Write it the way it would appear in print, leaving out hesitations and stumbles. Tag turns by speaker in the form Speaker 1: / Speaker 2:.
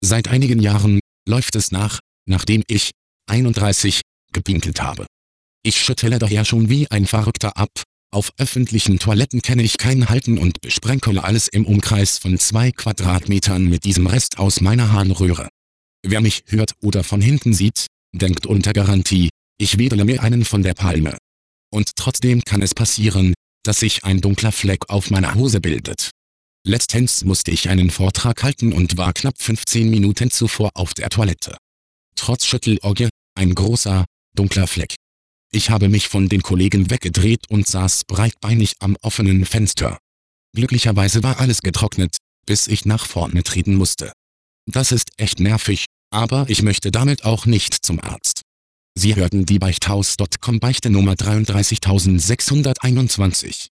Speaker 1: Seit einigen Jahren läuft es nachdem ich, 31, gepinkelt habe. Ich schüttele daher schon wie ein Verrückter ab. Auf öffentlichen Toiletten kenne ich kein Halten und besprenkele alles im Umkreis von 2 Quadratmetern mit diesem Rest aus meiner Harnröhre. Wer mich hört oder von hinten sieht, denkt unter Garantie, ich wedele mir einen von der Palme. Und trotzdem kann es passieren, dass sich ein dunkler Fleck auf meiner Hose bildet. Letztens musste ich einen Vortrag halten und war knapp 15 Minuten zuvor auf der Toilette. Trotz Schüttelorgie, ein großer, dunkler Fleck. Ich habe mich von den Kollegen weggedreht und saß breitbeinig am offenen Fenster. Glücklicherweise war alles getrocknet, bis ich nach vorne treten musste. Das ist echt nervig, aber ich möchte damit auch nicht zum Arzt. Sie hörten die Beichthaus.com Beichte Nummer 33621.